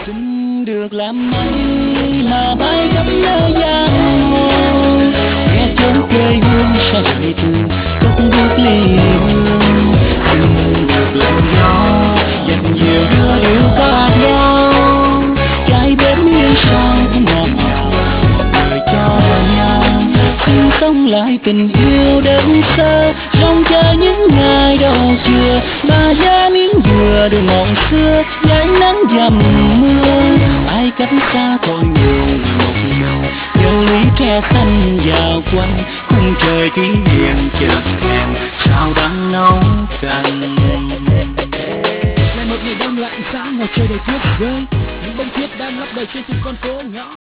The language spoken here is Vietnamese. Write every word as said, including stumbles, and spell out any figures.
Xin được làm mây mà bay khắp nơi giang hồ, nghe chốn quê hương xa rời từ cất bước ly hương. Xin được làm gió dành nhiều đưa điệu ca nhau, trái bến yêu sao ngọt ngào một đời cho nhau. Xin sống lại tình yêu đơn sơ, rong chơi những ngày đầu trưa, mà giá miếng dừa đường ngọn xưa dãi nắng dầm mưa. Ai cách xa thôi nguồn một mình, nhờ ly tre xanh vào quanh khung trời kỷ niệm chợt thèm sao đang nấu canh. Ngày một ngày đông lạnh giá ngồi trời đầy tuyết rơi, những bông tuyết đang lấp đầy trên từng con phố nhỏ.